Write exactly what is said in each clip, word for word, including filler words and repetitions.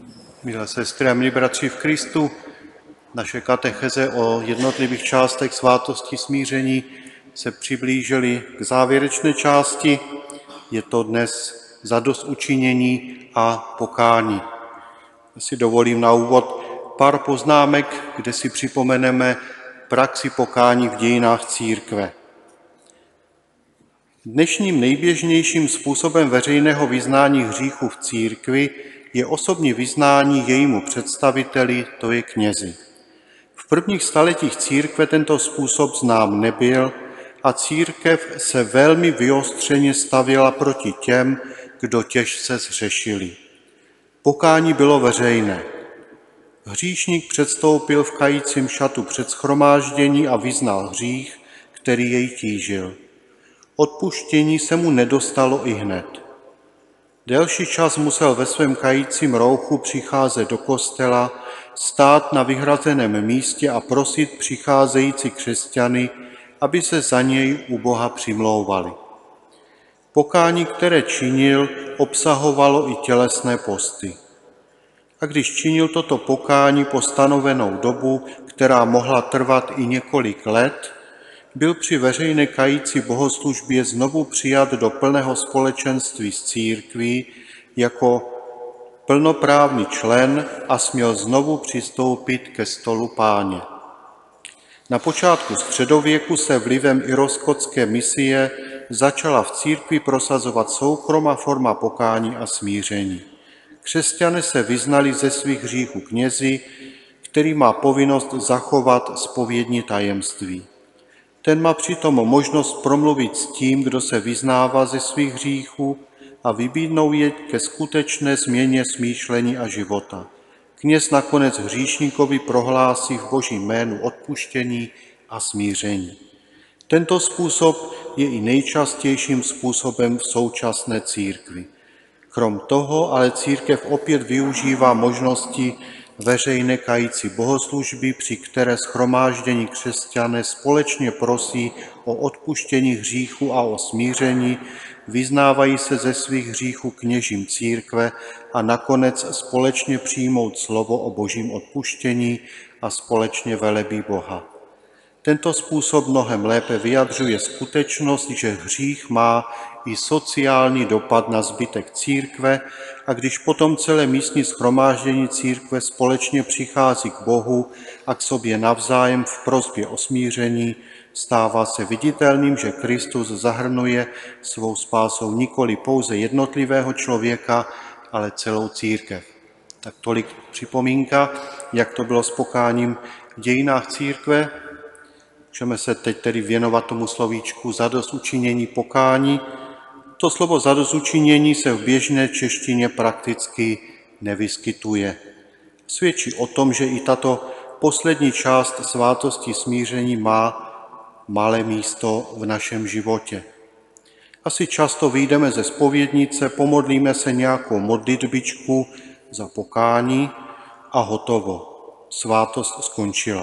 Milé sestry a milí bratři v Kristu, naše katecheze o jednotlivých částech svátosti smíření se přiblížily k závěrečné části. Je to dnes zadostučinění a pokání. Já si dovolím na úvod pár poznámek, kde si připomeneme praxi pokání v dějinách církve. Dnešním nejběžnějším způsobem veřejného vyznání hříchu v církvi je osobní vyznání jejímu představiteli, to je knězi. V prvních staletích církve tento způsob znám nebyl a církev se velmi vyostřeně stavěla proti těm, kdo těžce zhřešili. Pokání bylo veřejné. Hříšník předstoupil v kajícím šatu před shromáždění a vyznal hřích, který jej tížil. Odpuštění se mu nedostalo ihned. Delší čas musel ve svém kajícím rouchu přicházet do kostela, stát na vyhrazeném místě a prosit přicházející křesťany, aby se za něj u Boha přimlouvali. Pokání, které činil, obsahovalo i tělesné posty. A když činil toto pokání po stanovenou dobu, která mohla trvat i několik let, byl při veřejné kající bohoslužbě znovu přijat do plného společenství s církví jako plnoprávný člen a směl znovu přistoupit ke stolu Páně. Na počátku středověku se vlivem iroskotské misie začala v církvi prosazovat soukromá forma pokání a smíření. Křesťané se vyznali ze svých hříchů knězi, který má povinnost zachovat zpovědní tajemství. Ten má přitom možnost promluvit s tím, kdo se vyznává ze svých hříchů a vybídnout je ke skutečné změně smýšlení a života. Kněz nakonec hříšníkovi prohlásí v Božím jménu odpuštění a smíření. Tento způsob je i nejčastějším způsobem v současné církvi. Krom toho ale církev opět využívá možnosti veřejné kající bohoslužby, při které shromáždění křesťané společně prosí o odpuštění hříchu a o smíření, vyznávají se ze svých hříchů kněžím církve a nakonec společně přijmout slovo o Božím odpuštění a společně velebí Boha. Tento způsob mnohem lépe vyjadřuje skutečnost, že hřích má i sociální dopad na zbytek církve a když potom celé místní shromáždění církve společně přichází k Bohu a k sobě navzájem v prosbě o smíření, stává se viditelným, že Kristus zahrnuje svou spásou nikoli pouze jednotlivého člověka, ale celou církev. Tak tolik připomínka, jak to bylo s pokáním v dějinách církve. Můžeme se teď tedy věnovat tomu slovíčku zadostučinění pokání. To slovo zadostučinění se v běžné češtině prakticky nevyskytuje. Svědčí o tom, že i tato poslední část svátosti smíření má malé místo v našem životě. Asi často vyjdeme ze zpovědnice, pomodlíme se nějakou modlitbičku za pokání a hotovo. Svátost skončila.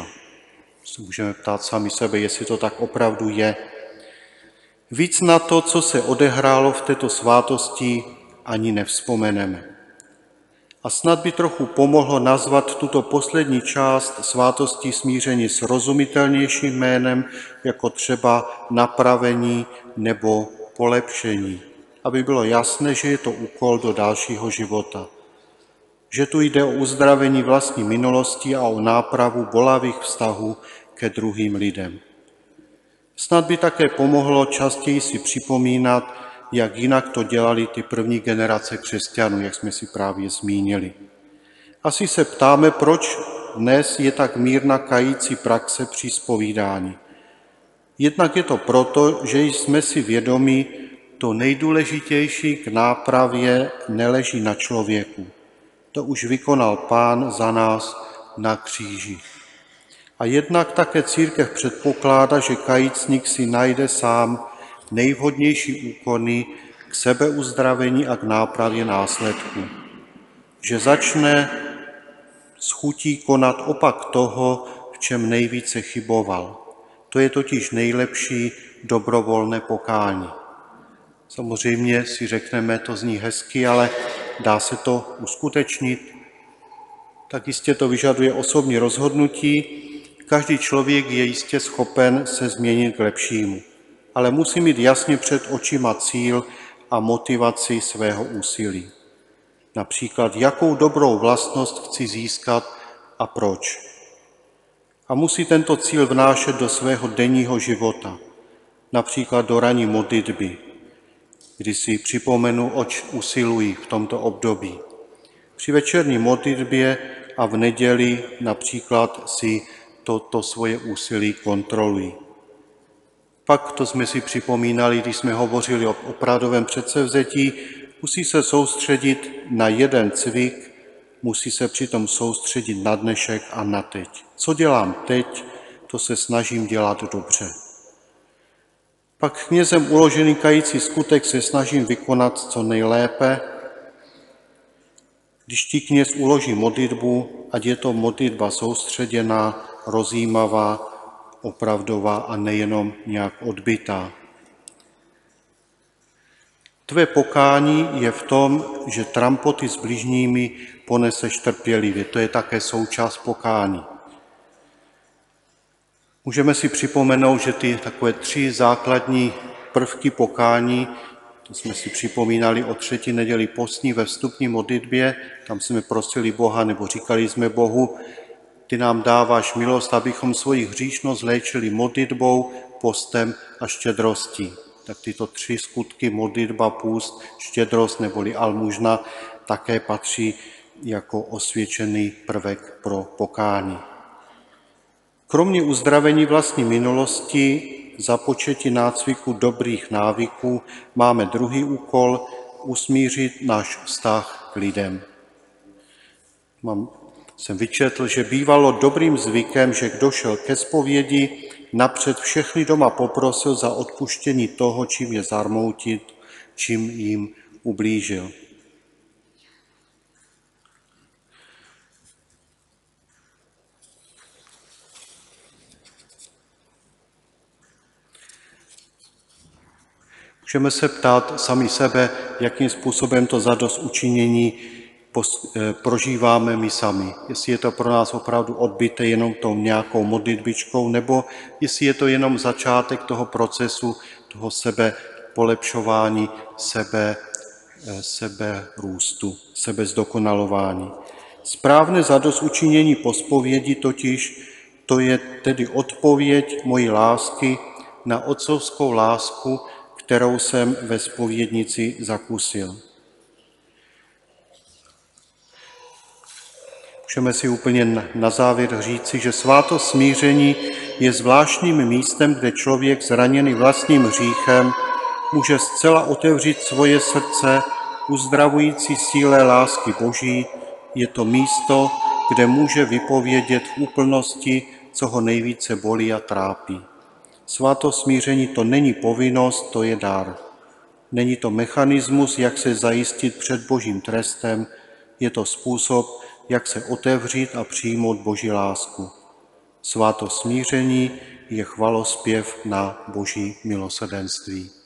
Se můžeme ptát sami sebe, jestli to tak opravdu je. Víc na to, co se odehrálo v této svátosti, ani nevzpomeneme. A snad by trochu pomohlo nazvat tuto poslední část svátosti smíření srozumitelnějším jménem, jako třeba napravení nebo polepšení, aby bylo jasné, že je to úkol do dalšího života. Že tu jde o uzdravení vlastní minulosti a o nápravu bolavých vztahů ke druhým lidem. Snad by také pomohlo častěji si připomínat, jak jinak to dělali ty první generace křesťanů, jak jsme si právě zmínili. Asi se ptáme, proč dnes je tak mírná kající praxe při zpovídání. Jednak je to proto, že jsme si vědomi, to nejdůležitější k nápravě neleží na člověku. To už vykonal Pán za nás na kříži. A jednak také církev předpokládá, že kajícník si najde sám nejvhodnější úkony k sebeuzdravení a k nápravě následků. Že začne s chutí konat opak toho, v čem nejvíce chyboval. To je totiž nejlepší dobrovolné pokání. Samozřejmě si řekneme, to zní hezky, ale dá se to uskutečnit? tak jistě to vyžaduje osobní rozhodnutí. Každý člověk je jistě schopen se změnit k lepšímu, ale musí mít jasně před očima cíl a motivaci svého úsilí. Například, jakou dobrou vlastnost chci získat a proč. A musí tento cíl vnášet do svého denního života, například do ranní modlitby, kdy si připomenu, oč usiluji v tomto období. Při večerní modlitbě a v neděli například si toto svoje úsilí kontroluji. Pak to jsme si připomínali, když jsme hovořili o opravdovém předsevzetí, musí se soustředit na jeden cvik, musí se přitom soustředit na dnešek a na teď. Co dělám teď, to se snažím dělat dobře. Pak knězem uložený kající skutek se snažím vykonat co nejlépe. Když ti kněz uloží modlitbu, ať je to modlitba soustředěná, rozjímavá, opravdová a nejenom nějak odbytá. Tvé pokání je v tom, že trampoty s bližními poneseš trpělivě. To je také součást pokání. Můžeme si připomenout, že ty takové tři základní prvky pokání, to jsme si připomínali o třetí neděli postní ve vstupní modlitbě, tam jsme prosili Boha nebo říkali jsme Bohu, ty nám dáváš milost, abychom svoji hříšnost léčili modlitbou, postem a štědrostí. Tak tyto tři skutky, modlitba, půst, štědrost neboli almužna, také patří jako osvědčený prvek pro pokání. Kromě uzdravení vlastní minulosti, započetí nácviku dobrých návyků, máme druhý úkol usmířit náš vztah k lidem. Mám, jsem vyčetl, že bývalo dobrým zvykem, že kdo šel ke zpovědi, napřed všechny doma poprosil za odpuštění toho, čím je zarmoutit, čím jim ublížil. Můžeme se ptát sami sebe, jakým způsobem to zadostučinění prožíváme my sami. Jestli je to pro nás opravdu odbyté jenom tou nějakou modlitbičkou, nebo jestli je to jenom začátek toho procesu, toho sebe polepšování, sebe, sebe růstu, sebe zdokonalování. Správné zadostučinění po zpovědi totiž, to je tedy odpověď mojí lásky na otcovskou lásku, kterou jsem ve zpovědnici zakusil. Můžeme si úplně na závěr říci, že svátost smíření je zvláštním místem, kde člověk zraněný vlastním hříchem může zcela otevřít svoje srdce uzdravující síle lásky Boží. Je to místo, kde může vypovědět v úplnosti, co ho nejvíce bolí a trápí. Svátost smíření to není povinnost, to je dar. Není to mechanismus, jak se zajistit před Božím trestem, je to způsob, jak se otevřít a přijmout Boží lásku. Svátost smíření je chvalospěv na Boží milosrdenství.